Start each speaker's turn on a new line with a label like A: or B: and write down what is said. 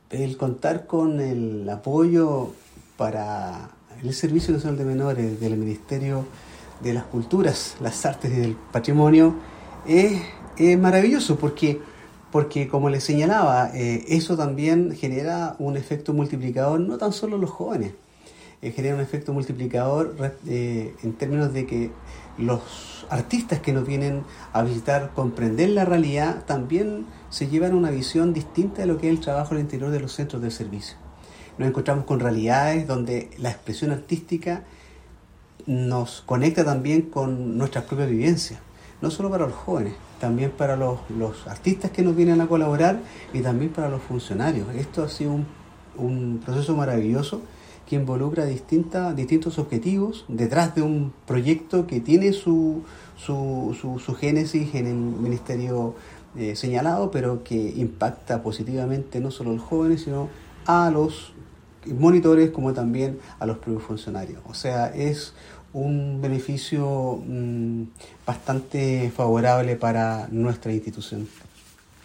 A: el contar con el apoyo para el Servicio Nacional de Menores del Ministerio de las Culturas, las Artes y del Patrimonio es maravilloso porque como les señalaba, eso también genera un efecto multiplicador no tan solo en los jóvenes, genera un efecto multiplicador en términos de que los artistas que nos vienen a visitar, comprender la realidad, también se llevan una visión distinta de lo que es el trabajo al interior de los centros de servicio. Nos encontramos con realidades donde la expresión artística nos conecta también con nuestras propias vivencias, no solo para los jóvenes, también para los artistas que nos vienen a colaborar y también para los funcionarios. Esto ha sido un proceso maravilloso que involucra distintos objetivos detrás de un proyecto que tiene su génesis en el ministerio señalado, pero que impacta positivamente no solo a los jóvenes, sino a los monitores como también a los propios funcionarios. O sea, es un beneficio bastante favorable para nuestra institución.